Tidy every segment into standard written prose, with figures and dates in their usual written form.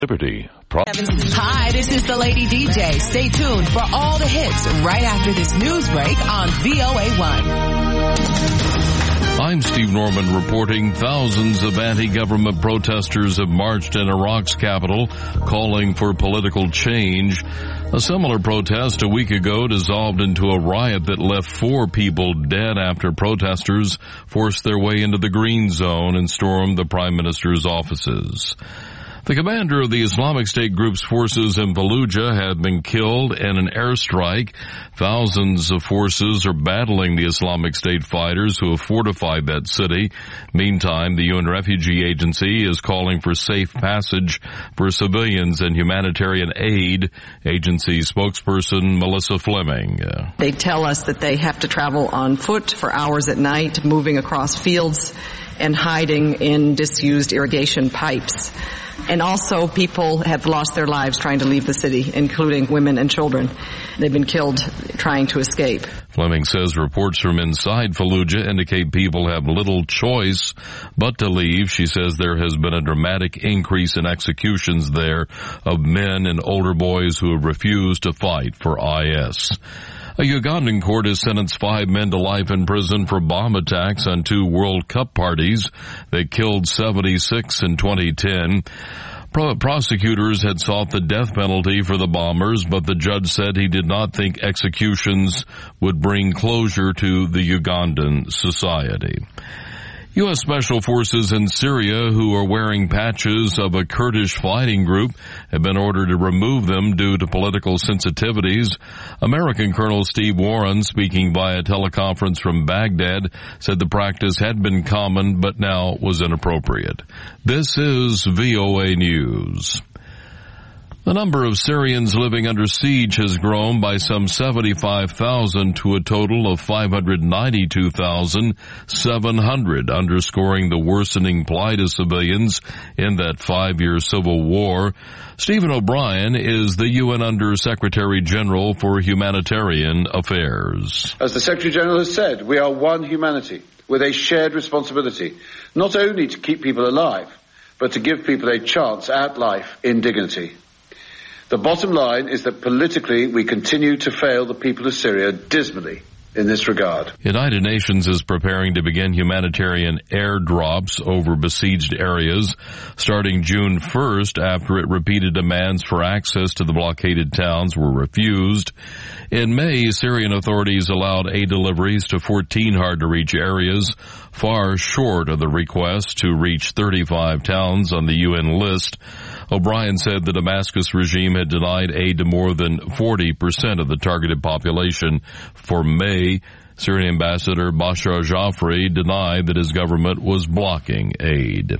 Liberty. Hi, this is the Lady DJ. Stay tuned for all the hits right after this news break on VOA1. I'm Steve Norman reporting thousands of anti-government protesters have marched in Iraq's capital calling for political change. A similar protest a week ago dissolved into a riot that left 4 people dead after protesters forced their way into the Green Zone and stormed the Prime Minister's offices. The commander of the Islamic State group's forces in Fallujah had been killed in an airstrike. Thousands of forces are battling the Islamic State fighters who have fortified that city. Meantime, the UN Refugee Agency is calling for safe passage for civilians and humanitarian aid. Agency spokesperson Melissa Fleming. They tell us that they have to travel on foot for hours at night, moving across fields and hiding in disused irrigation pipes. And also people have lost their lives trying to leave the city, including women and children. They've been killed trying to escape. Fleming says reports from inside Fallujah indicate people have little choice but to leave. She says there has been a dramatic increase in executions there of men and older boys who have refused to fight for IS. A Ugandan court has sentenced 5 men to life in prison for bomb attacks on 2 World Cup parties that killed 76 in 2010. Prosecutors had sought the death penalty for the bombers, but the judge said he did not think executions would bring closure to the Ugandan society. U.S. Special Forces in Syria who are wearing patches of a Kurdish fighting group have been ordered to remove them due to political sensitivities. American Colonel Steve Warren, speaking via teleconference from Baghdad, said the practice had been common but now was inappropriate. This is VOA News. The number of Syrians living under siege has grown by some 75,000 to a total of 592,700, underscoring the worsening plight of civilians in that 5-year civil war. Stephen O'Brien is the UN Under-Secretary General for Humanitarian Affairs. As the Secretary General has said, we are one humanity with a shared responsibility, not only to keep people alive, but to give people a chance at life in dignity. The bottom line is that politically we continue to fail the people of Syria dismally in this regard. United Nations is preparing to begin humanitarian airdrops over besieged areas starting June 1st after repeated demands for access to the blockaded towns were refused. In May, Syrian authorities allowed aid deliveries to 14 hard-to-reach areas, far short of the request to reach 35 towns on the UN list. O'Brien said the Damascus regime had denied aid to more than 40% of the targeted population for May. Syrian Ambassador Bashar Jafri denied that his government was blocking aid.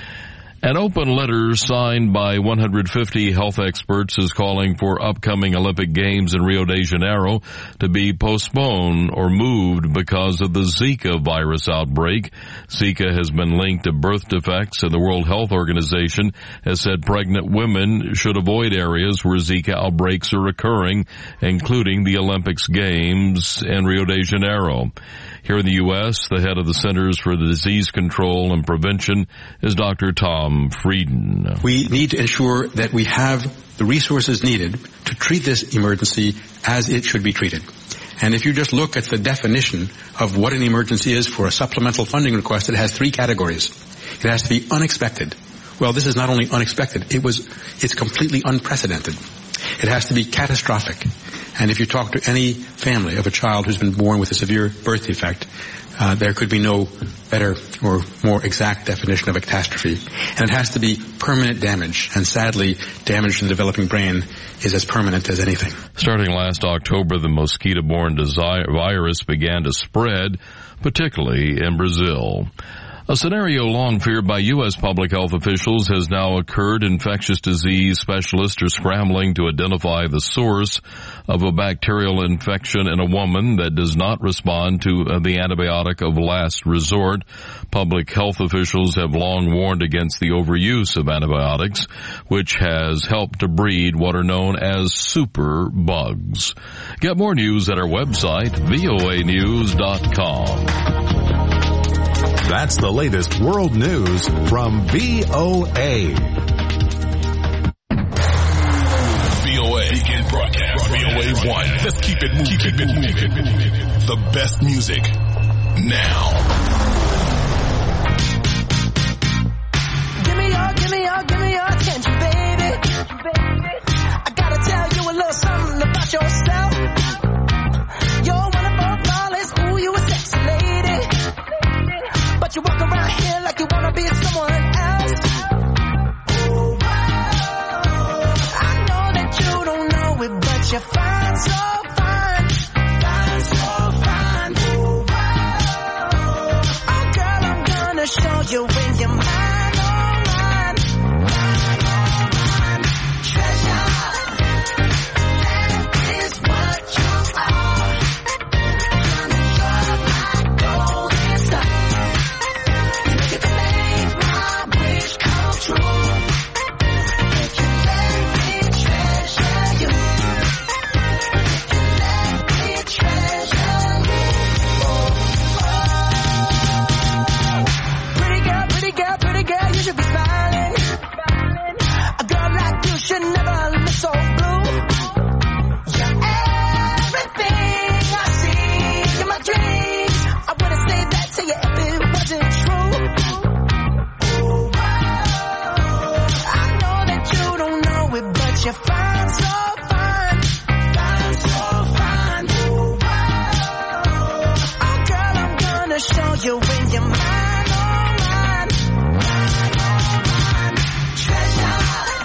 An open letter signed by 150 health experts is calling for upcoming Olympic Games in Rio de Janeiro to be postponed or moved because of the Zika virus outbreak. Zika has been linked to birth defects, and the World Health Organization has said pregnant women should avoid areas where Zika outbreaks are occurring, including the Olympics Games in Rio de Janeiro. Here in the U.S., the head of the Centers for Disease Control and Prevention is Dr. Tom Frieden. We need to ensure that we have the resources needed to treat this emergency as it should be treated. And if you just look at the definition of what an emergency is for a supplemental funding request, it has 3 categories. It has to be unexpected. Well, this is not only unexpected, it's completely unprecedented. It has to be catastrophic. And if you talk to any family of a child who's been born with a severe birth defect, there could be no better or more exact definition of a catastrophe. And it has to be permanent damage. And sadly, damage to the developing brain is as permanent as anything. Starting last October, the mosquito-borne virus began to spread, particularly in Brazil. A scenario long feared by U.S. public health officials has now occurred. Infectious disease specialists are scrambling to identify the source of a bacterial infection in a woman that does not respond to the antibiotic of last resort. Public health officials have long warned against the overuse of antibiotics, which has helped to breed what are known as super bugs. Get more news at our website, voanews.com. That's the latest world news from VOA. VOA1. Let's keep it moving. Keep it moving. The best music now. Give me your attention, baby. I gotta tell you a little something about yourself. You're wonderful, flawless, ooh, you a sexy lady. But you walk around here like you wanna be someone else. Ooh, I know that you don't know it, but you're fine, so fine. Fine, so fine. Ooh, oh, girl, I'm gonna show you when you're mine. You're fine, so fine. Fine, so fine. Ooh, oh, girl, I'm gonna show you when you're mine, oh, mine. Mine, oh, mine. Treasure,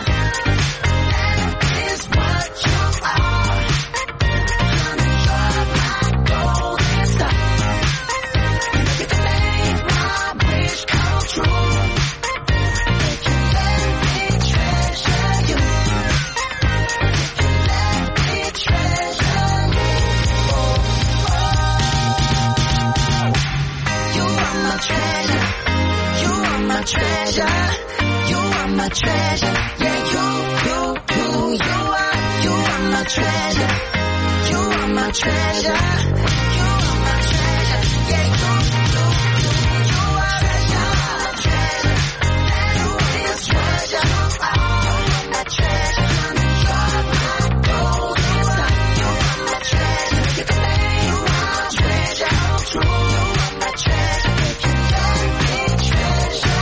that is what you are. Honey, you're my golden star. You can make my wish come true. If you let me treasure you. Treasure, you are my treasure. Yeah, you are my treasure. You are my treasure. You are my treasure. Yeah, you are my treasure. You are my treasure. You are my treasure. You're my golden star. You are my treasure. You can make my treasure come true. You are my treasure. If you let me treasure.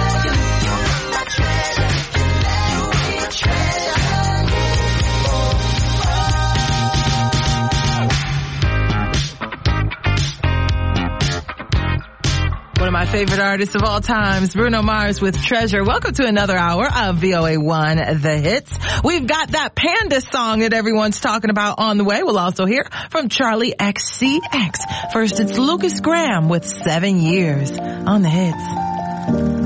One of my favorite artists of all times, Bruno Mars with Treasure. Welcome to another hour of VOA1 The Hits. We've got that Panda song that everyone's talking about on the way. We'll also hear from Charlie XCX. First, it's Lucas Graham with 7 Years on The Hits.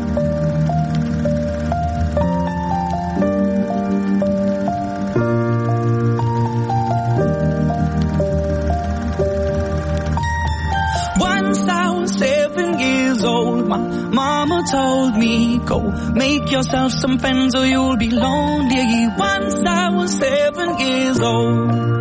Old. My mama told me, go make yourself some friends or you'll be lonely. Once I was 7 years old.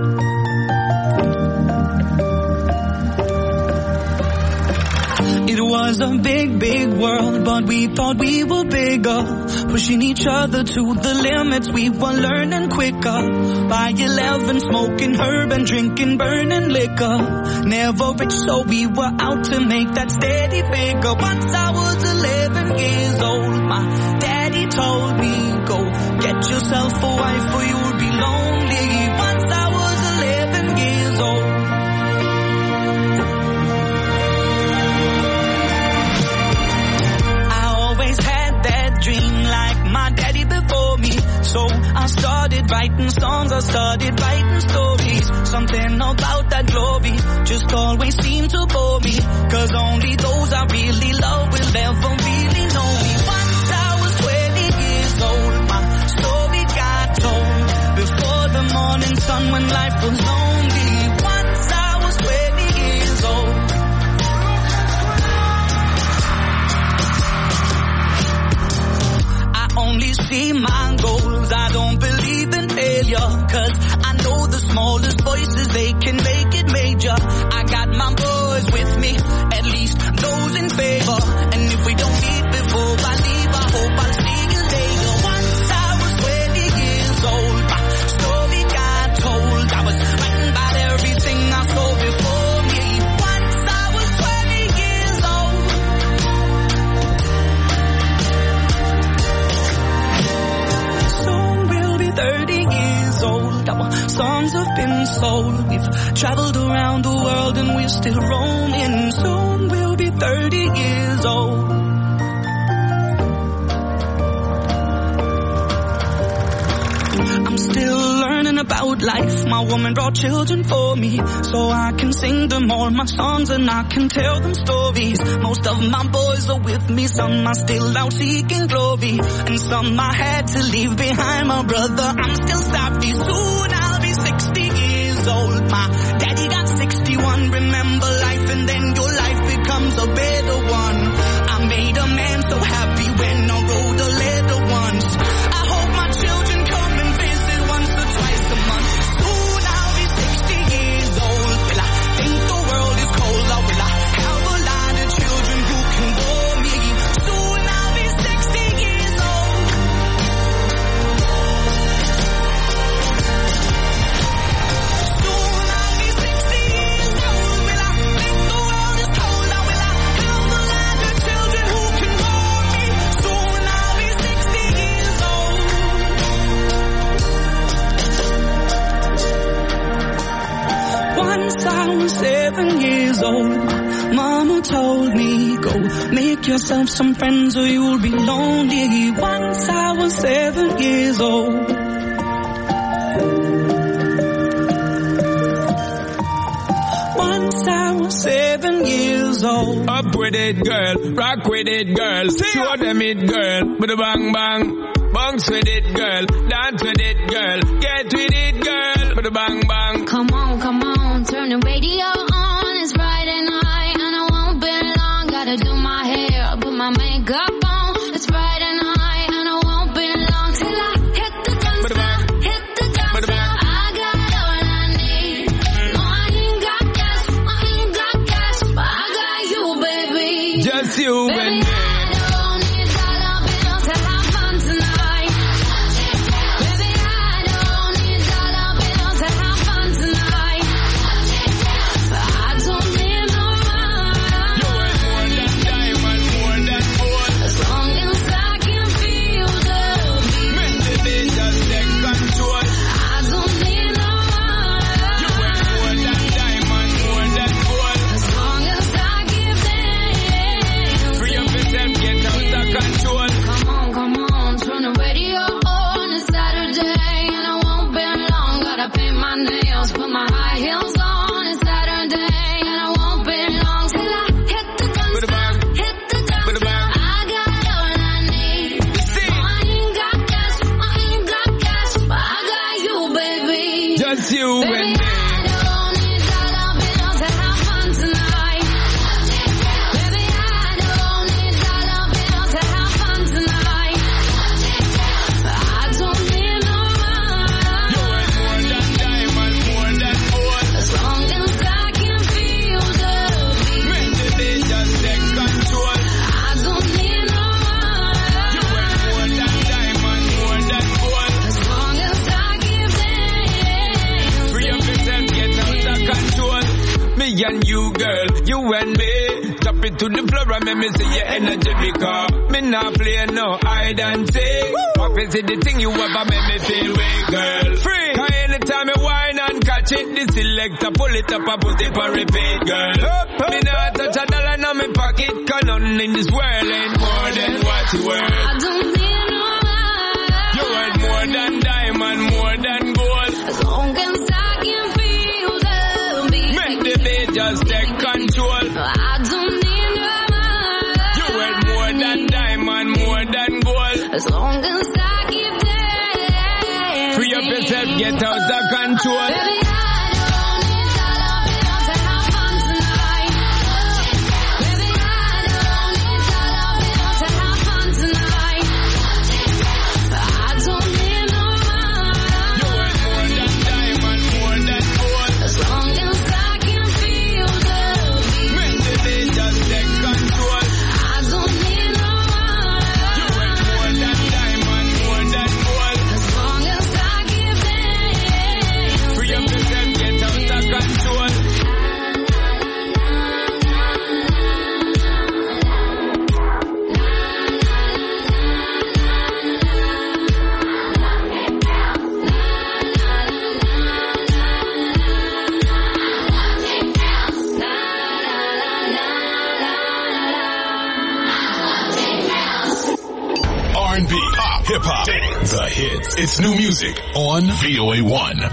It was a big, big world, but we thought we were bigger. Pushing each other to the limits, we were learning quicker. By 11, smoking herb and drinking burning liquor. Never rich, so we were out to make that steady figure. Once I was 11 years old, my daddy told me, go get yourself a wife or you'll be lonely. Once I was 11 years old. Dream like my daddy before me. So I started writing songs, I started writing stories. Something about that glory just always seemed to bore me. Cause only those I really love will ever really know me. Once I was 20 years old, my story got told. Before the morning sun when life was lonely. Once I was 20 years old. Only see my goals, I don't believe in failure. Cause I know the smallest voices, they can make it major. I got my boys with me, at least those in favor. And if we don't meet before I leave, I hope I'll see you later. Once I was 20 years old, my story got told. I was soul. We've traveled around the world and we're still roaming. Soon we'll be 30 years old. I'm still learning about life. My woman brought children for me, so I can sing them all my songs and I can tell them stories. Most of my boys are with me, some are still out seeking glory, and some I had to leave behind. My brother, I'm still savvy. Soon I'll be 60 years old. My daddy got 61. Remember life and then your life becomes a better one. I made a man so happy when I rode a leather once. I hope my children come and visit once or twice a month. Soon I'll be 60 years old. Will I think the world is cold, or will I have a lot of children who can bore me? Soon I'll be 60 years old. Soon I'll be 60 years old. Will I think the world is cold, or will I have a lot of children who can bore me? Soon I'll be 60 years old. Once I was 7 years old, Mama told me, go make yourself some friends or you'll be lonely. Once I was 7 years old. Once I was 7 years old. Up with it, girl. Rock with it, girl. Show them it, girl. With a bang bang. Bounce with it, girl. Dance with it, girl. Get with it, girl. With a bang bang. Come on, turn the radio on. It's Friday night and I won't be long. Gotta do my hair, put my makeup on. It's Friday night and I won't be long till I hit the dance floor, hit the dance floor. I got all I need. No, I ain't got gas, but I got you, baby. Just you Baby, and me. I don't need dollar bills to have fun tonight. Baby, I don't need dollar bills to have fun tonight. I don't need no money. You ain't more than diamond, more than gold. As long as I can feel the beat. Make the day just take control. I don't need no money. You ain't more than diamond, more than gold. As long as I give them. Free up yourself, get out of control. Come on, turn the radio on. It's Saturday and I won't be long. Gotta paint my nails, put my high heels on. It's Saturday and I won't be long till I hit the dance With a floor, bang. hit the dance With a floor. bang. I got all I need. See? No, I ain't got gas, but I got you, baby. Just you Baby, and me. I don't need dollar bills to have fun tonight. Baby, I don't need dollar bills to have fun tonight. I don't need no You money. ain't more than diamond, more than gold. As long as I can feel the beat. Make the day just take control. I don't need no You ain't more money. than diamond, more than gold. As long as I give them. Free up yourself, get out of control. Me and you, girl, you and me. Tap it to the floor and make me see your energy because me not play no hide and seek. What is it, the thing you ever make me feel way, girl? Free. Cause anytime you whine and catch it, the selector pull it up and put it for repeat, girl. Me not touch a dollar in my pocket, cause nothing in this world ain't more than what you worth. I don't need no money. You worth more than diamond, more than gold. As long as I can feel the beat. Make the day just take control. I don't need no money. You worth more than diamond, more than gold. As long as I keep dancing. Free up yourself, get out of control. Baby, I don't need dollar bills to have fun tonight. Baby, I don't need dollar bills to have fun tonight. I don't need no You money. worth more than diamond, more than gold. As long as I can feel the beat. Make the day just take control. I don't need no You worth money. more than diamond, more than gold. As long as I give them. Free up It's new music on VOA1.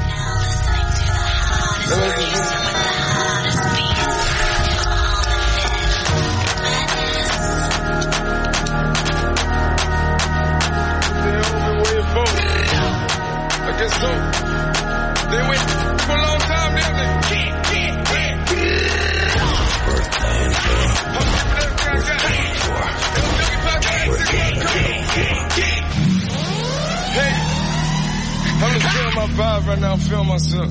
I guess so. They wait for a long time, didn't they? Hey, I'm just feeling my vibe right now. I'm feeling myself.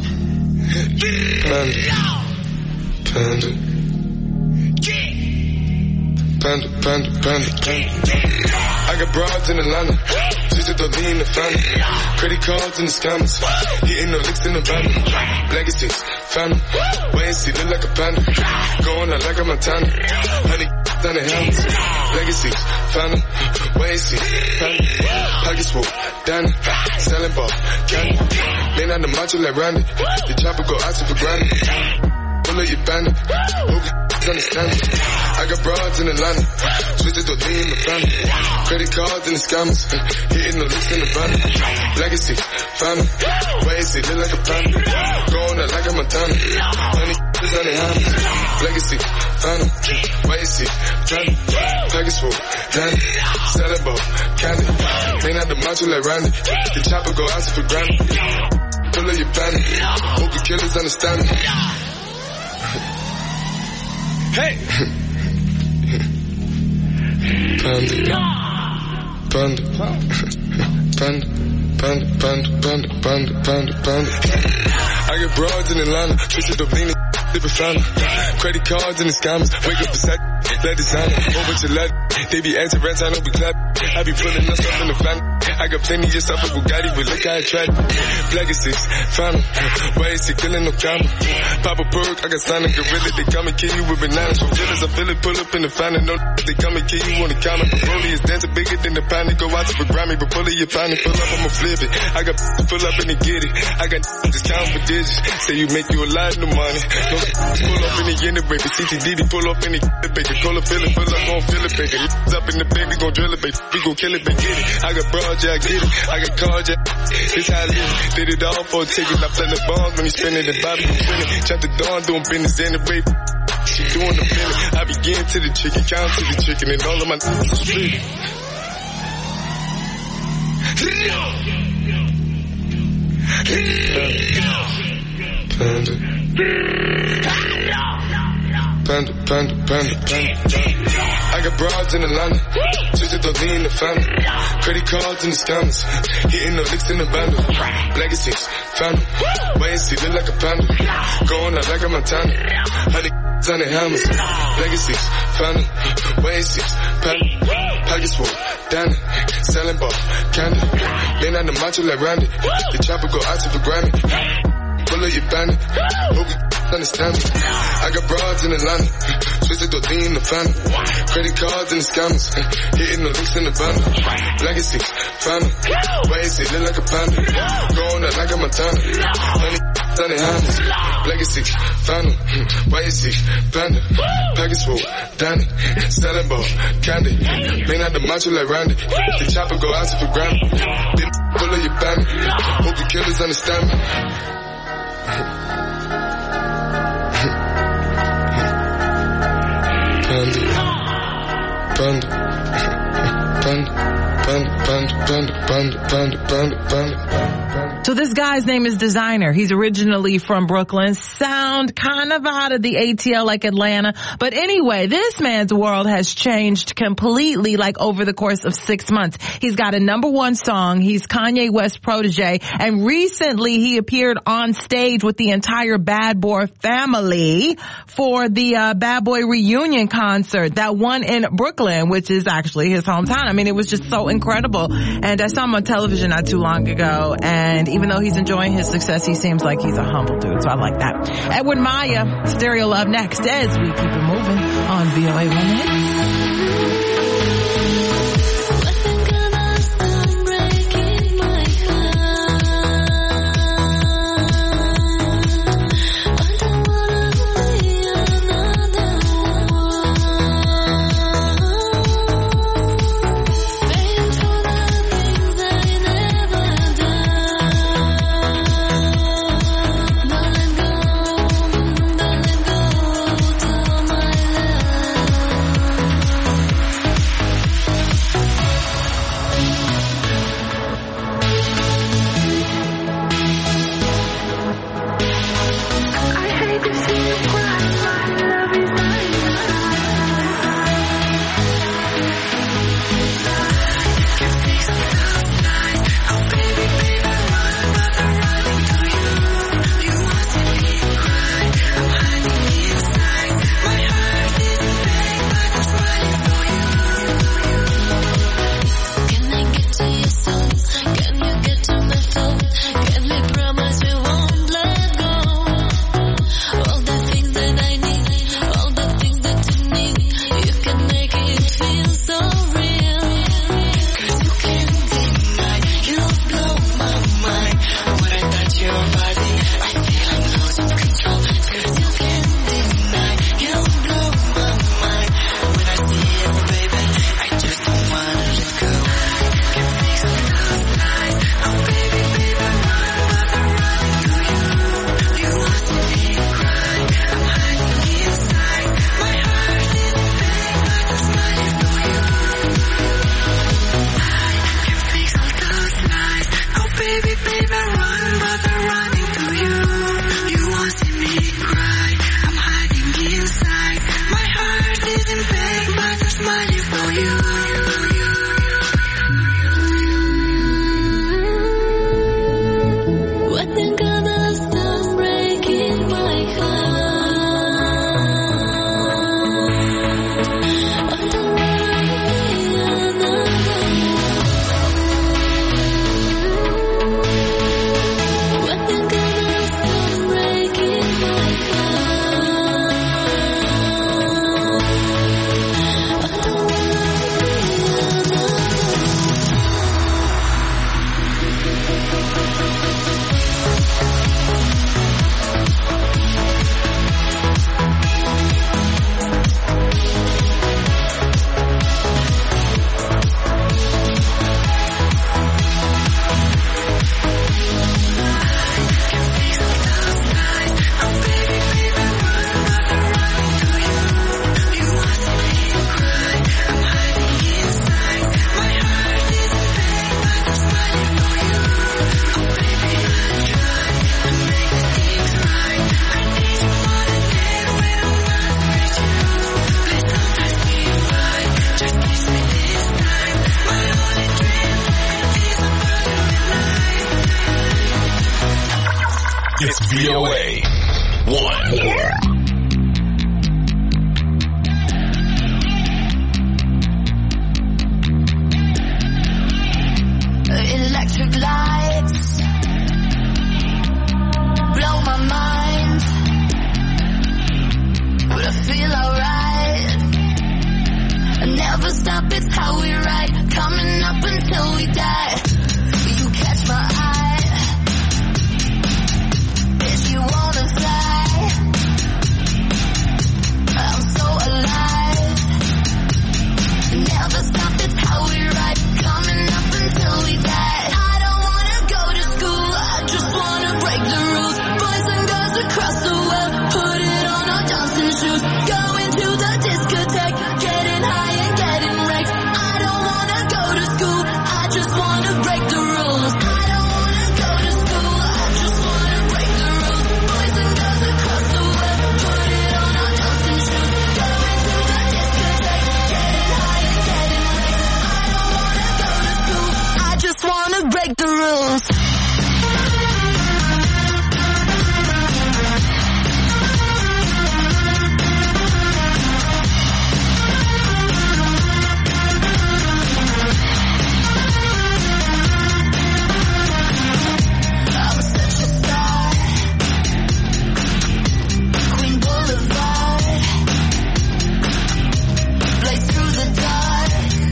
Panda. I got broads in Atlanta. Just to lean in the family. Credit cards in the scammers. Hitting the licks in the van. Legacies, family. Wait and see, look like a panda. Going out like a Montana. Honey, down the helmets. Legacies, family. Wait and see, family. Pockets full, Danny. Selling ball, candy. Man on the macho like Randy. The chopper go out for granted. Pull up your bandit. Hope you understand it. I got broads in Atlanta. Twisted to lean in the family. Credit cards and the scammers. Hitting the list in the van. Legacy, family. Wait and see, look like a panda. Going out like a Montana. Honey, on the helmets. Legacy, family. Wait and see, family. Package full, Danny. Selling ball, candy. Man out the macho like Randy. The chopper go out for granted. Pull up your bandit. Hope the killers understand me. Hey! Panda. I get broads in Atlanta, twisted up leaning, different family. Credit cards and the scammers, wake up beside, let designer, over to let, they be answering rents, I know we clap. I be pulling us up in the family. I got plenty of stuff with Bugatti, but look how I tried. Legacies, family, why is he killing no camera? Pop a perk, I got signed a gorilla, they come and kill you with bananas. For feelings, I feel it, pull up in the family, no they come and kill you on the camera. The rollie is dancing bigger than the pound, go out to the Grammy, but pull it, you find it, pull up, I'ma flip it. I got pull up and they get it. I got just count for digits, say you make you a lot of money. No pull up in the end, baby, CTD, pull up in the baby, call a feeling, pull up, gon' feel it, baby. Up in the baby, gon' drill it, baby, we gon' kill it, baby, get it. I got broad, yeah, I get it. I got cards, yeah, it's how I live. Did it all for a ticket, I play the bonds when he spinning the Bobby, you spinning. Chop the dawn, doing business in the baby. She doing the feeling. I begin to the chicken, count to the chicken, and all of my are split. Panda. I got broads in Atlanta. Twisted to lean in the family. Credit cards and the scammers. Hitting the licks in the bundle. Legacies, family. Wait and see, look like a panda. Going out like a Montana. Honey, on the helmets. Legacies, family. Wait and see, family. Pockets full, Danny. Selling ball, candy. Man on the macho like Randy. The chopper go out to for Grammy. Pull up your bandit. Hope you understand me. I got broads in Atlanta. Twisted to lean in the family. Credit cards and the scammers. Hitting the links in the bundle. Legacy, family. Wait and see, look like a panda. Going out like a Montana. Honey, on the helmets. Legacy, family. Wait and see, panda. Package full, Danny. Selling ball, candy. Man out the macho like Randy. The chopper go out to for Grammy. Then pull up your bandit. Hope the killers understand me. Panda. So this guy's name is Designer. He's originally from Brooklyn. Sound kind of out of the ATL like Atlanta. But anyway, this man's world has changed completely like over the course of 6 months. He's got a #1 song. He's Kanye West protege. And recently he appeared on stage with the entire Bad Boy family for the Bad Boy reunion concert, that one in Brooklyn, which is actually his hometown. I mean, it was just so incredible. And I saw him on television not too long ago. And even though he's enjoying his success, he seems like he's a humble dude. So I like that. Edward Maya, Stereo Love next as we keep it moving on VOA 1. Never baby, run, but they're running to you. You won't see me cry, I'm hiding inside. My heart is in pain, but I'm smiling for you. What the gonna stop breaking my heart? I don't wanna be another. What the gonna stop breaking my heart? I don't wanna be It's VOA 1. electric lights blow my mind, but I feel alright. I never stop, it's how we ride, coming up until we die. You catch my eye, if you wanna fly, I'm so alive. Never stop, it's how we ride, coming up until we die. I don't wanna go to school, I just wanna break the rules. Boys and girls across the world, put it on our dancing shoes. Going to the discotheque, getting high and getting wrecked. I don't wanna go to school, I just wanna break the rules. I don't wanna go to school, I just wanna break the rules. Boys and girls across the world, put it on our dancing shoes. Going to the discotheque, getting high and getting wrecked. I don't wanna go to school, I just wanna break the rules. I'm such a star, Queen Boulevard, blaze through the dark.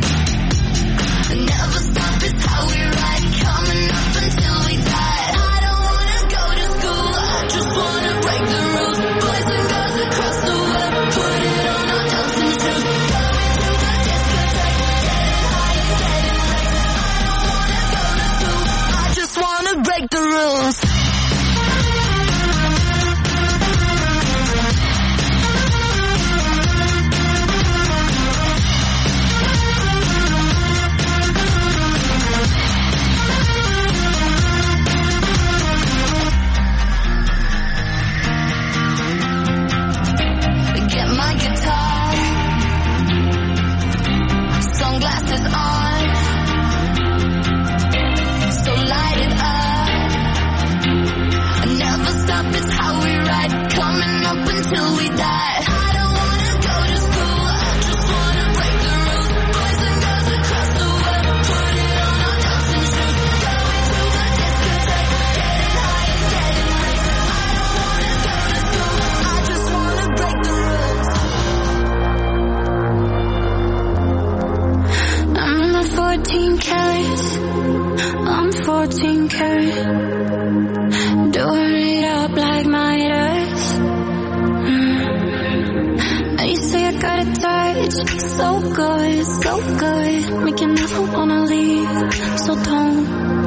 Never stop, it's how we ride, coming up until we die. I don't wanna go to school, I just wanna break the rules. Boys and girls across the world, put it on our dancing shoes. Going to the discotheque, getting high and getting wrecked. I don't wanna go to school, I just wanna break the rules. Get my guitar, sunglasses on, so light it up. Never stop, it's how we ride, coming up until we die. I don't wanna go to school, I just wanna break the rules. Boys and girls across the world, put it on our dancing shoes. Going to the discotheque, getting high and getting wrecked. I don't wanna go to school, I just wanna break the rules. I'm not 14 carats, I'm 14 karat. Doing it up like Midas. And you say I got a touch, so good, so good. Make you never wanna leave, so don't.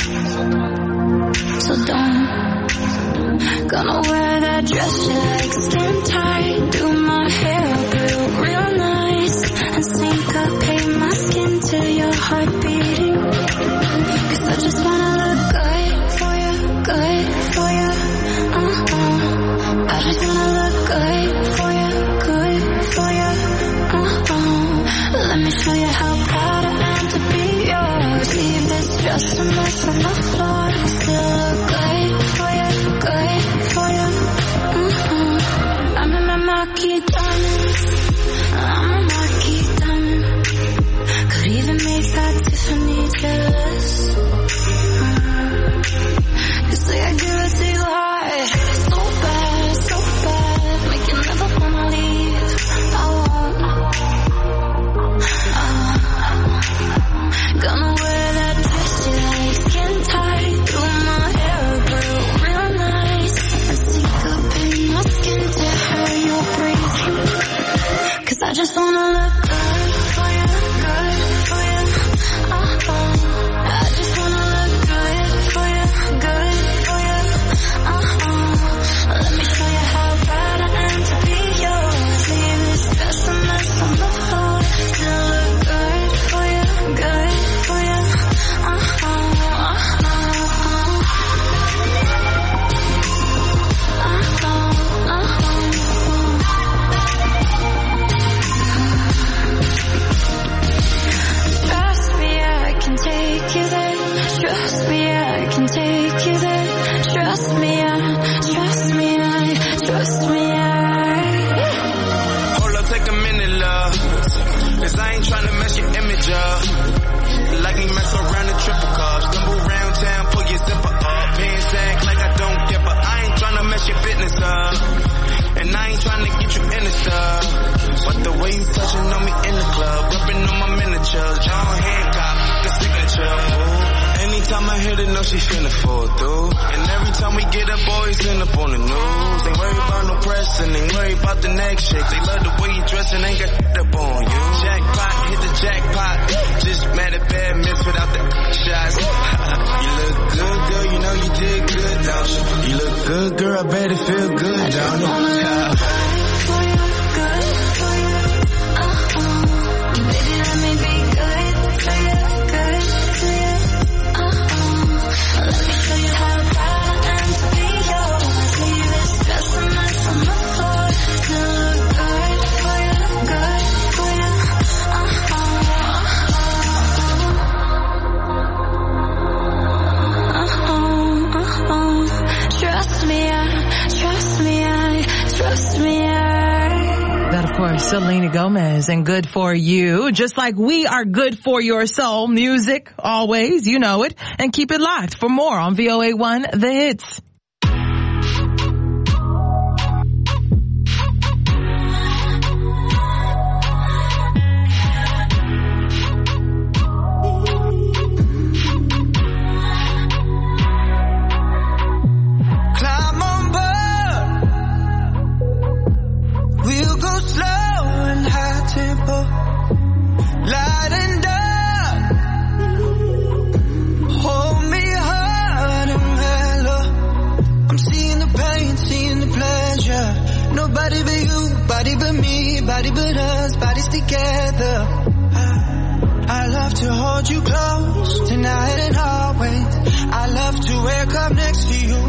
Gonna wear that dress you like, skin tight. Do my hair up real nice, and syncopate my skin to your heart beating. 'Cause I just wanna look good for Trust me, trust me, trust me. Hold up, take a minute, love. Cause I ain't tryna mess your image up. Like me mess around the triple cup. Stumble around town, pull your zipper up. Pants sag like I don't give a. I ain't tryna mess your business up. And I ain't tryna get you in the stuff. But the way you touching on me in the club, rubbing on my miniatures, John Hancock, the signature. Ooh. Anytime I hit it, know she finna fall through. And every time we get up, boys end up on the news. Ain't worry about no press and ain't worry about the next shake. They love the way you dress and ain't got up on you. Jackpot, hit the jackpot. Just mad at bad miss without the shots. You look good, girl, you know you did good, don't you? You look good, girl, I bet it feel good, don't it? That, of course, Selena Gomez and Good For You. Just like we are good for your soul. Music, always, you know it. And keep it locked for more on VOA1 The Hits. Body but me, body but us, bodies together. I love to hold you close, tonight and always. I love to wake up next to you.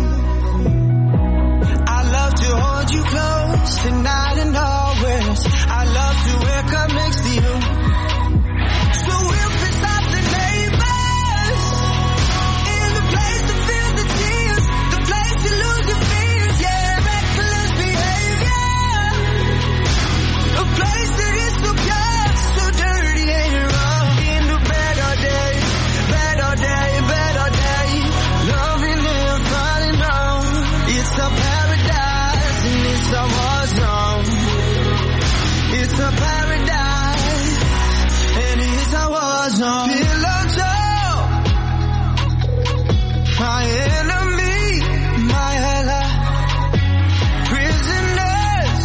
I love to hold you close, tonight and always. I love to wake up next to you. So we'll piss off the neighbors, in the place to feel the tears, the place to lose your fears, yeah, reckless behavior. A place that is so pure, so dirty and wrong. In the better day, better day, better day. Loving and falling on. It's a paradise and it's a war zone. It's a paradise and it's a war zone. Pillow talk, my enemy, my ally. Prisoners,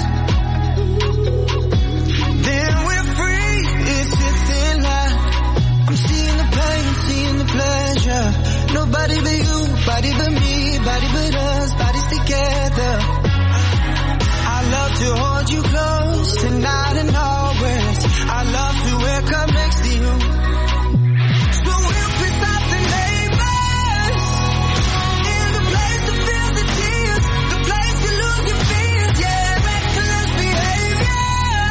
then we're free, it's a thin line. I'm seeing the pain, seeing the pleasure. Nobody but you, body but me, body but us, bodies together. I love to hold you close, tonight and always. I love to wake up next to you. So we'll piss off the neighbors, in the place to feel the tears, the place to lose your fears, yeah, reckless behavior.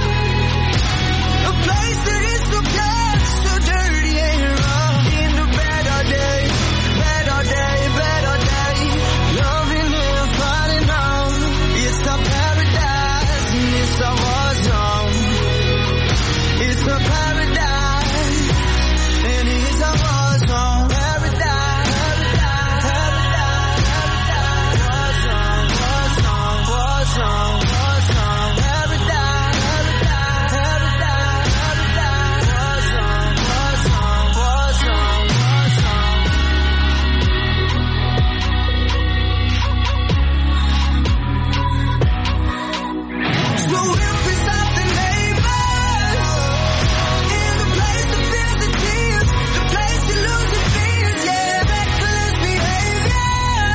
A place that is so pure, so dirty and wrong. In the better day, better day, better day. Loving and falling on. It's a paradise and it's a war zone. It's a paradise and it's a war zone. Paradise, paradise, paradise, war zone, war zone, war zone, paradise, paradise, paradise, war zone, war zone, war zone, so we'll piss off the neighbors, in the place to feel the tears, the place to lose your fears, yeah, reckless behavior.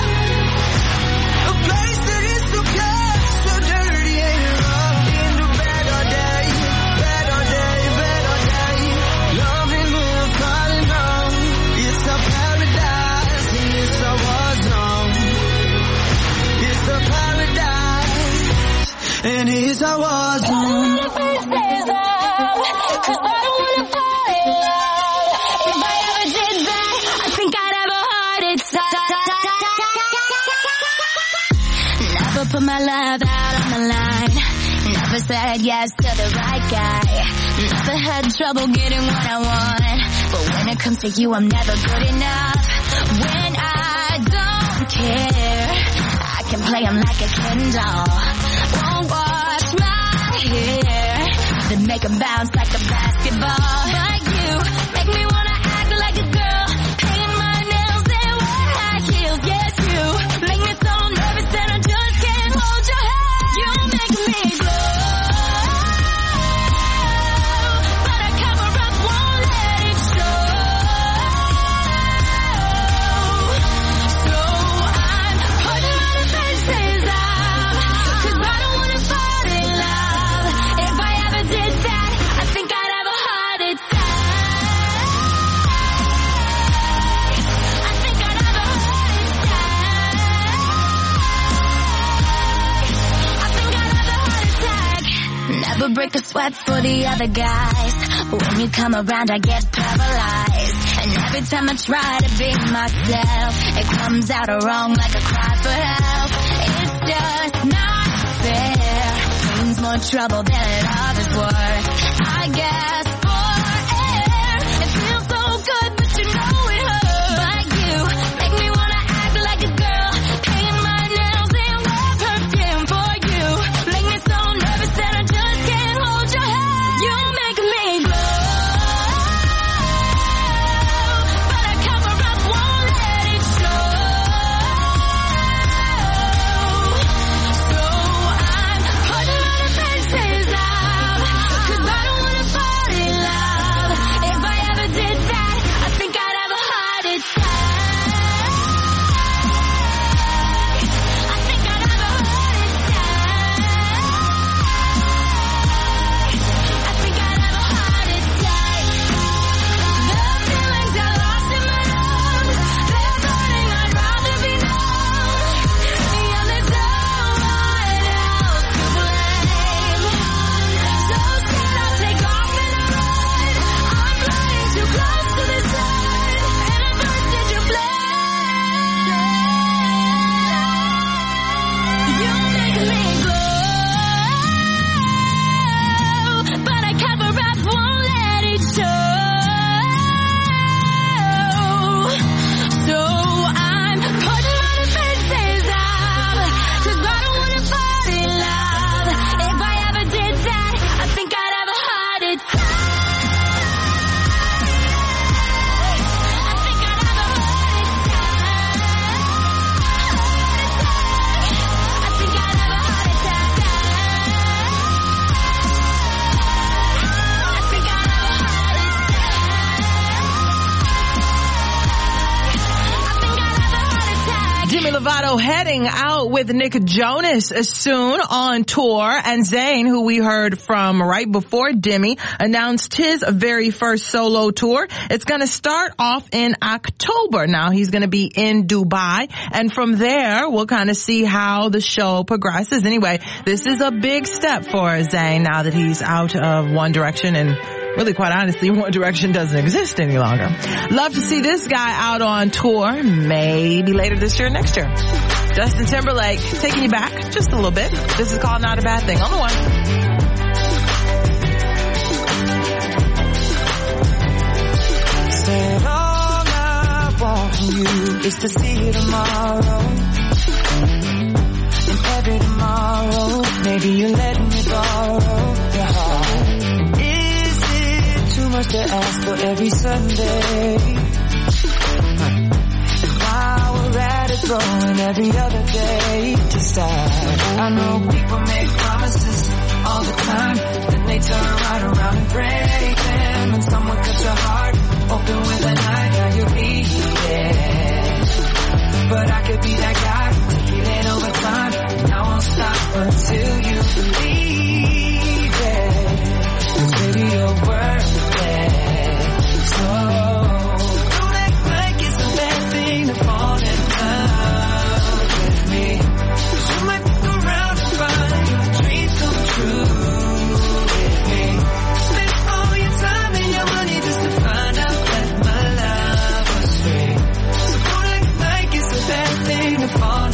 A place that is so pure, so dirty and wrong. In the better day, better day, better day. Loving and falling on. It's a paradise and it's a war zone. It's a paradise and it's a war zone. put my love out on the line. Never said yes to the right guy. Never had trouble getting what I want. But when it comes to you, I'm never good enough. When I don't care, I can play him like a Ken doll. Won't wash my hair, then make him bounce like a basketball. But you make me wanna act like a girl, paint my nails and wear high heels. Yes, you make me so nervous that I just can't hold your hand. You make me glow, but I cover up, won't let it show. So I'm putting my defenses up, 'cause I don't wanna fall in love. If I ever did that, I think I'd have a heart attack. I think I'd have a heart attack. I think I'd have a heart attack. Never break a sweat for the other guys. When you come around, I get paralyzed. And every time I try to be myself, it comes out wrong like a cry for help. It's just not fair. Means more trouble than others worth. I guess for air, it feels so good, but you know it hurts. But you make me wanna act like a girl, paint my nails and wear perfume for you. Make me so nervous that I just can't hold your hand. You make me glow, but I cover up, won't let it show. So I'm putting my defenses up, 'cause I don't wanna fall in love. If I ever did that, I think I'd have a heart attack. I think I'd have a heart attack. I think I'd have a heart attack. The feelings I lost in my lungs, they're burning, I'd rather be numb. Yeah, there's no one else to blame. So scared I'll take off and I run. I'm flying too close to the sun, and I bursted your flame. You make me glow, but I cover up, won't let it show. So I'm putting my defenses up, 'cause I don't wanna fall in love. If I ever did that, I think I'd have a heart attack. I think I'd have a heart attack. I think I'd have a heart attack. I think I'd have a heart attack. Demi Lovato heading out with Nick Jonas soon on tour, and Zayn, who we heard from right before Demi, announced his very first solo tour. It's going to start off in October. Now he's going to be in Dubai, and from there we'll kind of see how the show progresses. Anyway, this is a big step for Zayn now that he's out of One Direction, and really, quite honestly, One Direction doesn't exist any longer. Love to see this guy out on tour, maybe later this year, next year. Justin Timberlake, taking you back just a little bit. This is called Not a Bad Thing on the One. Said all I want from you is to see you tomorrow. And every tomorrow, maybe you let me borrow your heart. Is it too much to ask for every Sunday? And while we're at it, throwing every other day to start. I know people make promises all the time, then they turn right around and break them. And someone cuts your heart open with a knife, now you're bleeding. But I could be that guy, healing over time, and I won't stop until you believe it. 'Cause baby, you're worth it. So don't act like it's a bad thing to fall in love with me. 'Cause you might look around and find your dreams come true with me. Spend all your time and your money just to find out that my love was free. So don't act like it's a bad thing to fall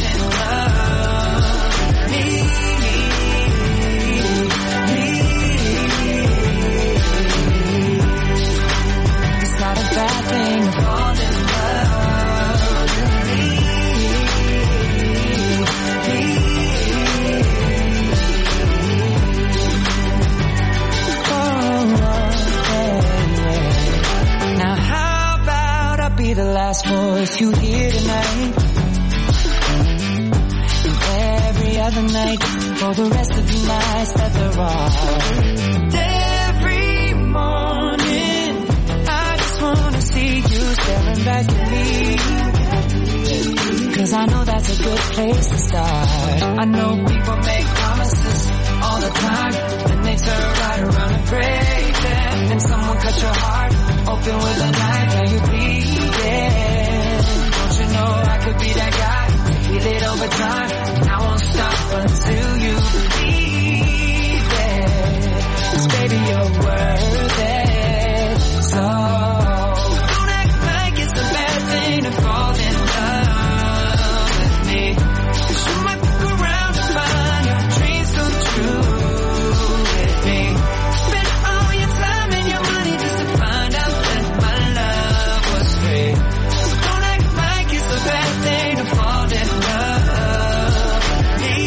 the night for the rest of the nights that there are. Every morning, I just wanna see you staring back at me. Cause I know that's a good place to start. I know people make promises all the time, then they turn right around and break them. And someone cut your heart open with a knife, now you're bleeding. Don't you know I could be that guy? Feel it over time, and I won't stop until you believe it. 'Cause baby, you're worth it. So don't act like it's a bad thing to fall in love with me. 'Cause you might look around and find your dreams come true with me. Spend all your time and your money just to find out that my love was free. So don't act like it's a bad thing to fall in love with me.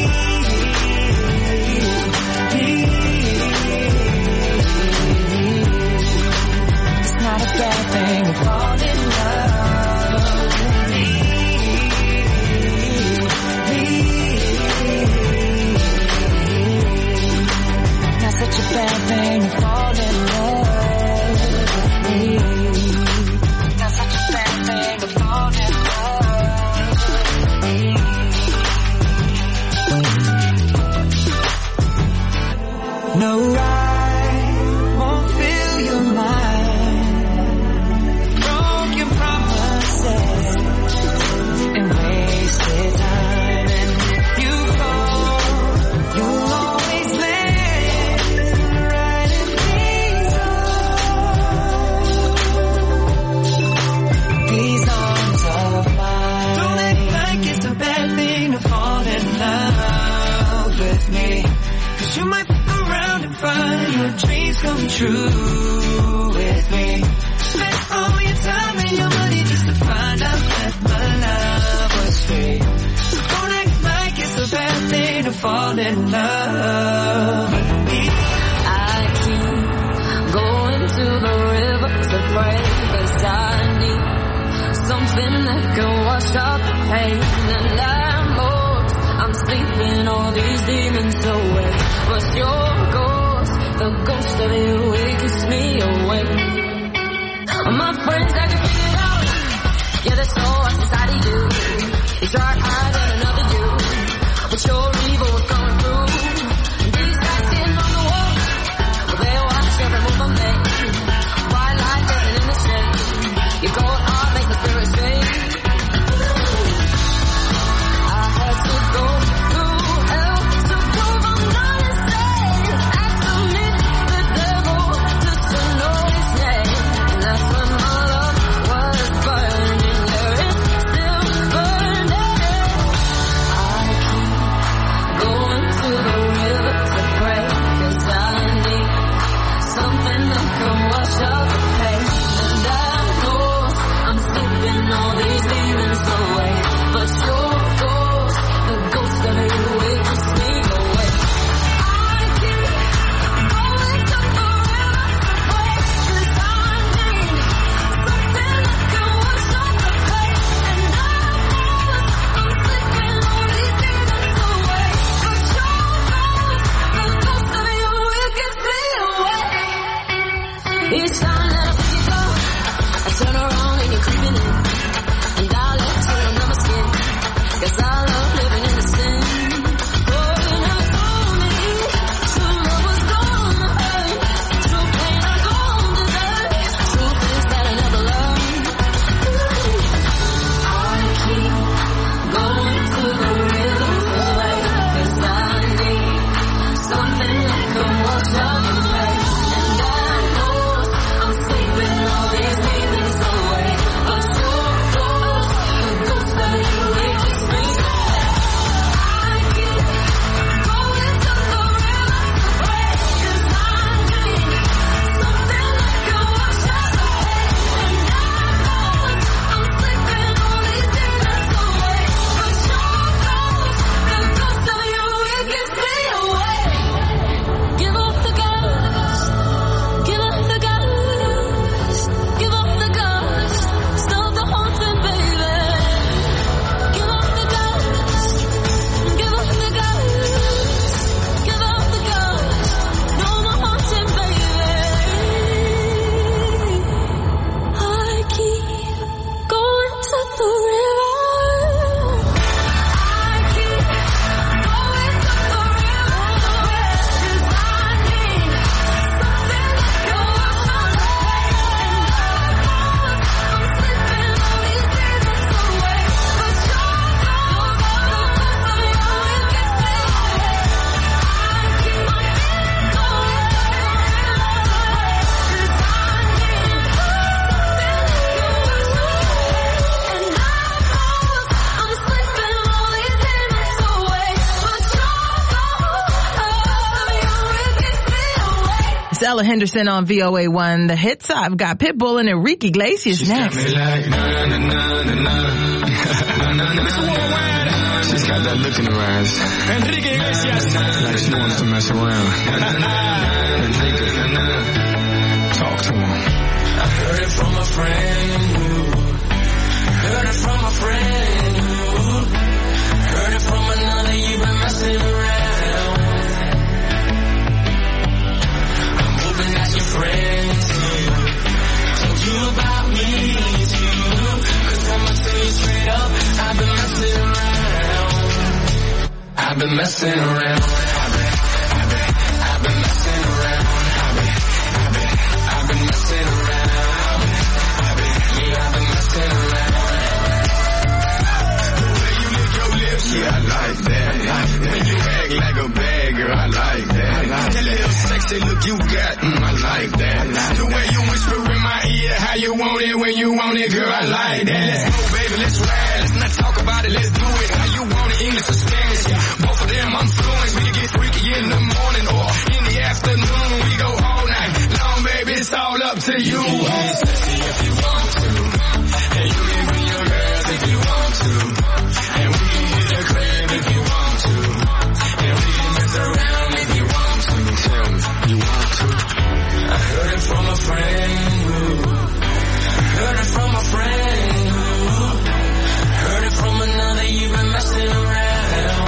It's not a bad thing to fall in love with me. Not such a bad thing to fall in love with me. Not such a bad thing to fall in love with me. No, I won't fill your mind. Broken promises and wasted time. And if you fall, you'll always land right in these arms of mine. Don't act like it's a bad thing to fall in love with me. 'Cause you might fuck around and find your dreams come true with me. Spend all your time and your money just to find out that my love was free. So don't act like it's a bad thing to fall in love with me. I keep going to the river to pray, 'cause I need something that can wash out the pain. And I'm sleeping all these demons away. What's your ghost? The ghost of you, it keeps me awake. My friends, I can figure it out. Yeah, there's so much inside of you. You tried hiding another you, but your evil was coming through. These guys sitting on the wall, well, they watch every move I make. White light dancing in the shade. Your cold heart makes the spirit shake. I had to go through hell to prove I'm not insane. I submit the devil just to know his name. And that's when my love was burning. Yeah, it's still burning. Ella Henderson on VOA1 The Hits. I've got Pitbull and Enrique Iglesias next. She's got that look in her eyes. Enrique Iglesias. Like she wants to mess around. Enrique, talk to him. I heard it from a friend. Heard it from a friend. Heard it from another. You've been messing around. I'm hoping that your friends told you about me too. 'Cause I'ma tell you straight up, I've been messing around. I've been messing around. I've been messing around. I've been messing around. Yeah, I've been messing around. The way you lick your lips, yeah, I like that. When you act like a bad girl, I like that. That little sexy look you got, I like that. The way you whisper in my ear, how you want it when you want it, girl, I like that. Let's go, baby, let's ride. Let's not talk about it, let's do it. How you want it, English or Spanish? Both of them I'm fluent. We can get freaky in the morning or in the afternoon. We go all night long, baby, it's all up to you. Get sexy if you want to, and you can bring your girls if you want to, and we can hit the crib if you want to, and we can mess around if you want to. Tell me, you want to? I heard it from a friend. Heard it from a friend. Heard it from another. You've been messing around.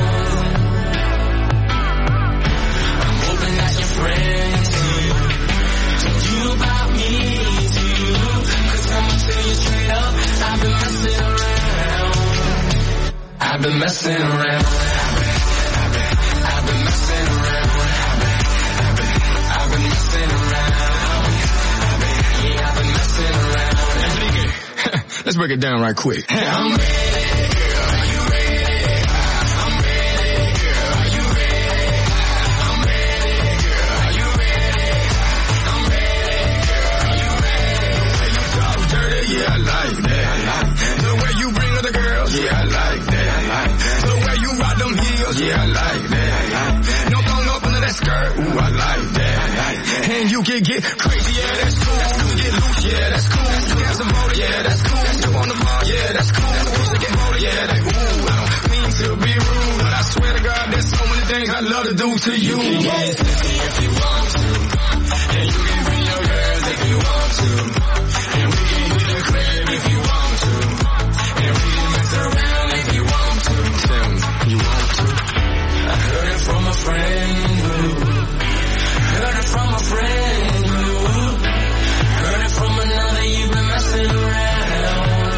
I'm hoping that your friends told you about me too. 'Cause I'ma tell you straight up, I've been messing around. I've been messing around. I've been messing around. I've been messing around. Yeah, I've been messing around. Enrique, let's break it down right quick. I'm ready, girl. Are you ready? I'm ready, girl. Are you ready? I'm ready, girl. Are you ready? I'm ready, girl. Are you ready? The way you talk dirty, yeah, I like that. The way you bring other girls, yeah, I like that. The way you rock them heels, yeah, I like that. No thong up under that skirt, ooh, I like that. And you can get crazy, yeah, that's cool. Get loose, yeah, that's cool. You have some motor, yeah, that's cool. You on the ball, yeah, that's cool. You get motor, yeah, that ooh. I don't mean to be rude, but I swear to God, there's so many things I love to do to you. You can get sexy if you want to, and you can bring your girls if you want to, and we can hit the crib if you want to, and we can mess around if you want to. Tell me, you want to? I heard it from a friend. Heard it from a friend. Heard it from another. You've been messing around.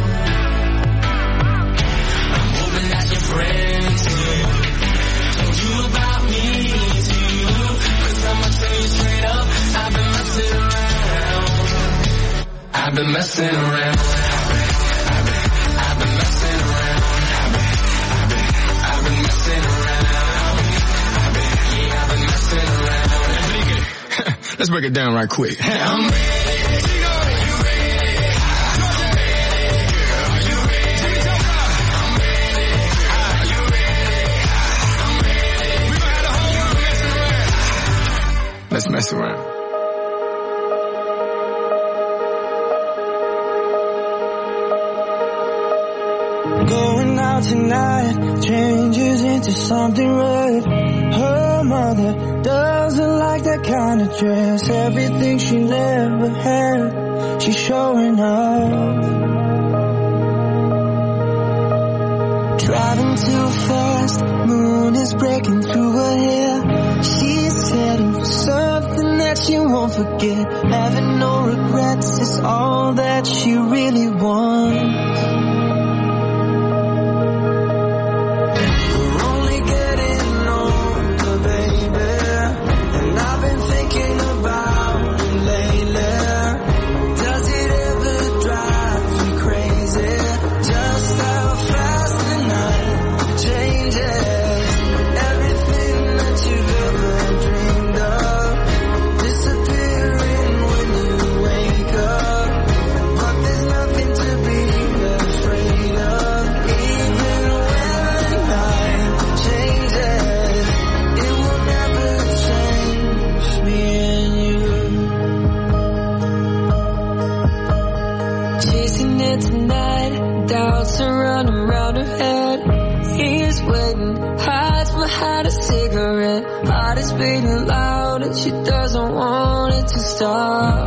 I'm hoping that your friends told you about me too. 'Cause I'ma tell you straight up, I've been messing around. I've been messing around. I've been messing around. I've been messing around. Yeah, I've been messing around. Enrique, let's break it down right quick. I'm ready. Let's mess around. Going out tonight changes into something red. Her mother doesn't like that kind of dress. Everything she never had, she's showing off. Driving too fast, moon is breaking through her hair. She's heading for something that she won't forget. Having no regrets is all that she really wants. We're only getting older, baby, and I've been thinking about it lately. Does it ever drive you crazy? Just how fast the night changes. Everything that you've ever dreamed of disappearing when you wake up. But there's nothing to be left had a cigarette, heart is beating loud and she doesn't want it to stop.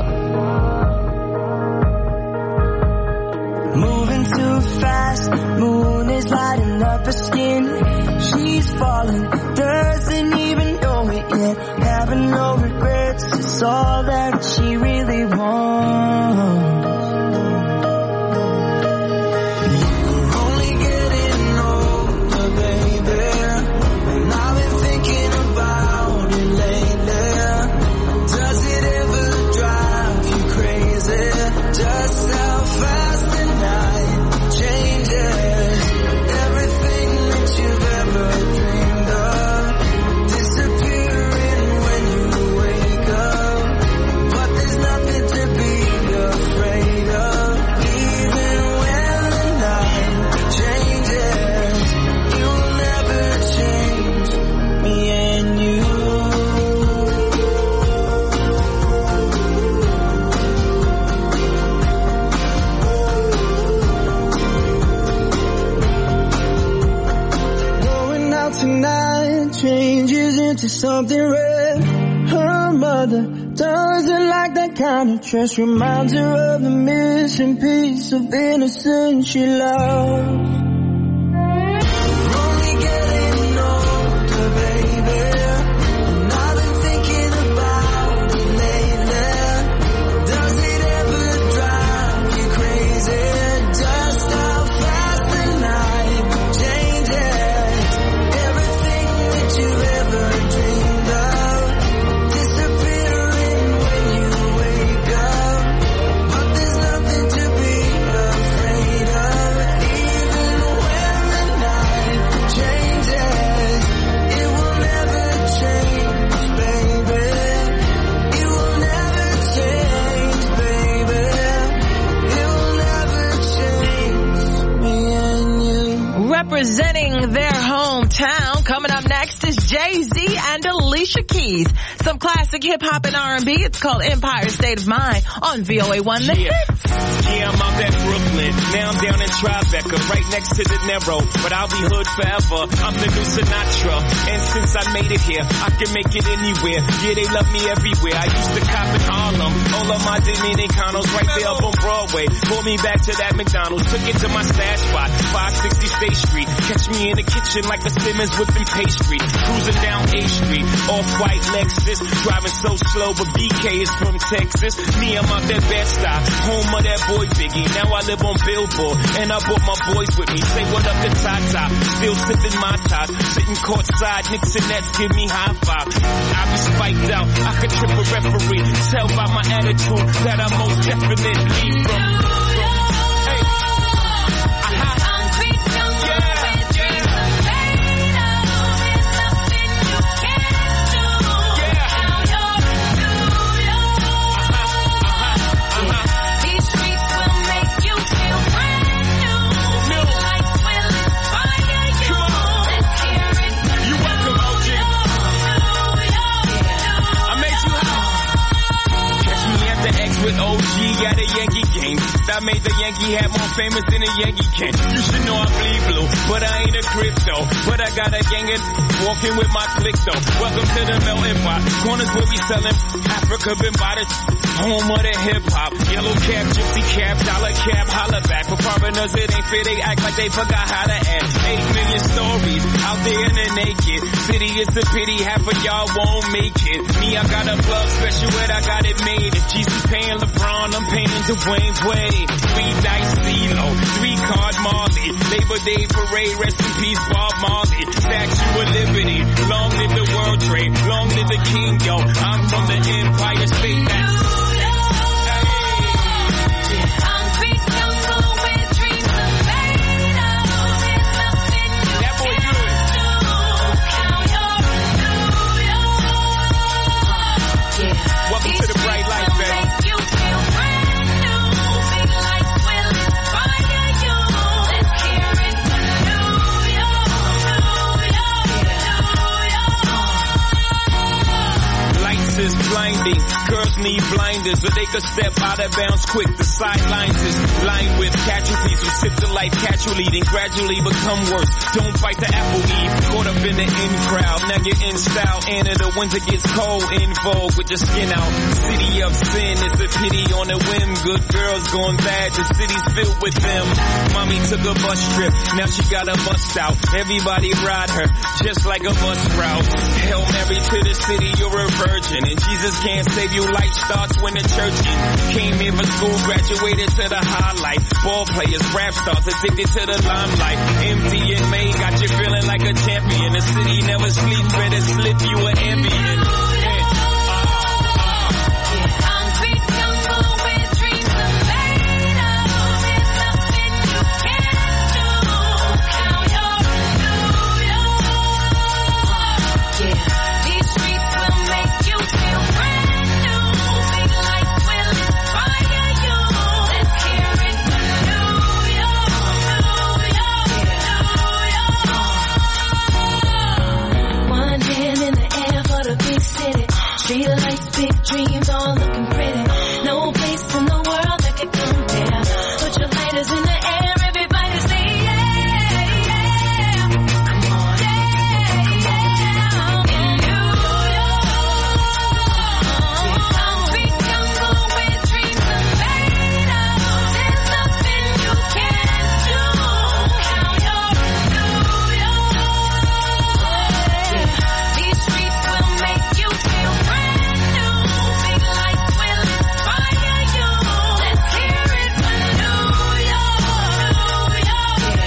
Moving too fast, moon is lighting up her skin. She's falling, doesn't even know it yet. Having no regrets, it's all that she really wants. Something red. Her mother doesn't like that kind of dress. Reminds her of the missing piece of innocence she loves. Representing their hometown, coming up next is Jay-Z and Alicia Keys. Some classic hip-hop and R&B. It's called Empire State of Mind on VOA1 The Hits. Yeah, I'm out at Brooklyn. Now I'm down in Tribeca, right next to the Narrow. But I'll be hood forever. I'm the new Sinatra. And since I made it here, I can make it anywhere. Yeah, they love me everywhere. I used to cop in Harlem. All of my Dominicanos right there up on Broadway. Pulled me back to that McDonald's. Took it to my stash spot, 560 State Street. Catch me in the kitchen like a Simmons whipping pastry. Cruising down A Street, off-white Lexus. Driving so slow, but BK is from Texas. Me, I'm out that Bed-Stuy, home of that boy Biggie. Now I live on Billboard, and I brought my boys with me. Say what up to Tata, still sipping my top. Sitting courtside, Knicks and Nets give me high five. I be spiked out, I could trip a referee. Tell by my attitude that I most definitely from. With OG at a Yankee game. That made the Yankee hat more famous than a Yankee can. You should know I bleed blue, but I ain't a crypto. But I got a gang of walking with my click though. Welcome to the melting pot. Corners where we selling Africa been by the home of the hip hop. Yellow cap, gypsy cap, dollar cap, holla back. For foreigners it ain't fair, they act like they forgot how to act. 8 million stories out there in the naked city. It's a pity half of y'all won't make it. Me, I got a plug special and I got it made. If Jesus paying LeBron, I'm paying Dwayne Wade. 3 dice CeeLo, 3 card Marley. Labor Day parade, rest in peace Bob Marley. Statue of Liberty, long live the World Trade, long live the King, yo. I'm from the Empire State. That's blinding. Girls need blinders so they could step out of bounds quick. The sidelines is lined with casualties who sip the life casually, then gradually become worse. Don't fight the apple eve. Caught up been the in crowd. Now you're in style, and in the winter gets cold. In vogue with your skin out. City of sin, it's a pity on a whim. Good girls going bad, the city's filled with them. Mommy took a bus trip, now she got a bust out. Everybody ride her, just like a bus route. Hail Mary to the city, you're a virgin. And Jesus can't save you, life starts when the church in. Came here for school, graduated to the highlight. Ball players, rap stars, addicted to the limelight. Empty and May got you feeling like a champion. The city never sleeps, better slip you an ambient. Street lights, big dreams, all looking pretty. No place in the world that could compare. Put your lighters in the air, everybody say yeah, yeah. Come on, yeah, yeah. In New York, concrete jungle where dreams are made of. There's nothing you can't do. Now you're in New York. These streets will make you feel brand new. Big lights will inspire you. Let's hear it for New York, New York, New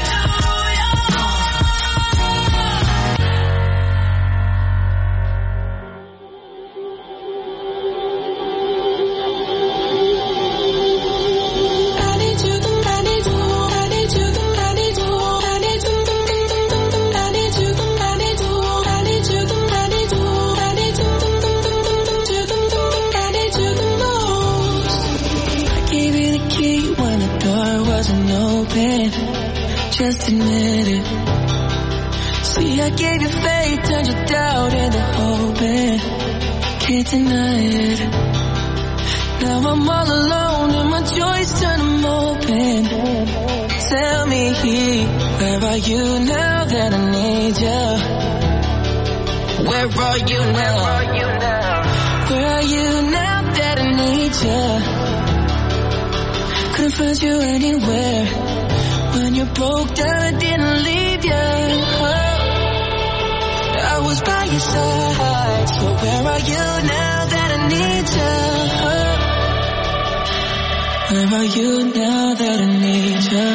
I gave you the key when the door wasn't open. Just admit it. See, I gave you faith, turned your doubt into hope. Can't deny it. Now I'm all alone and my joys turn them open. Tell me, where are you now that I need you? Where are you now? Where are you now that I need you? Couldn't find you anywhere. When you broke down, I didn't leave you. I was by your side. So where are you now that I need you? Where are you now that I need you?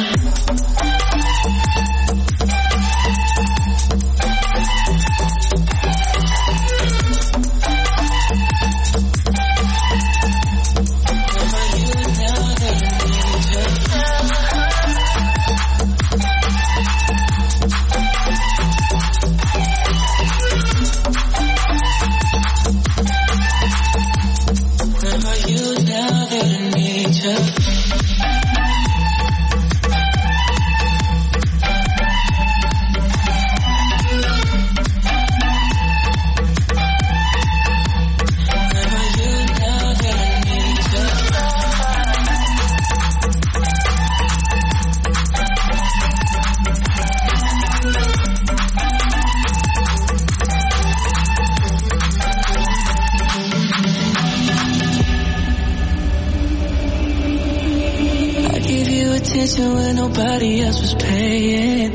When nobody else was paying.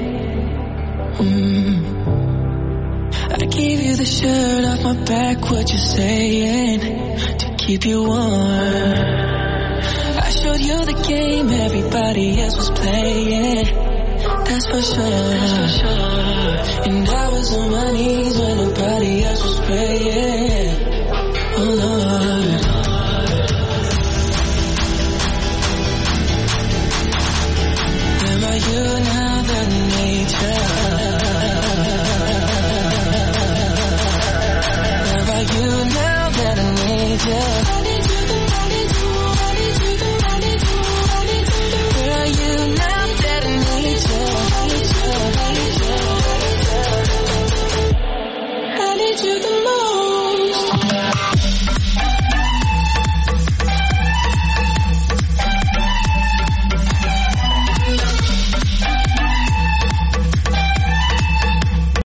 I gave you the shirt off my back, what you saying? To keep you warm. I showed you the game everybody else was playing. That's for sure.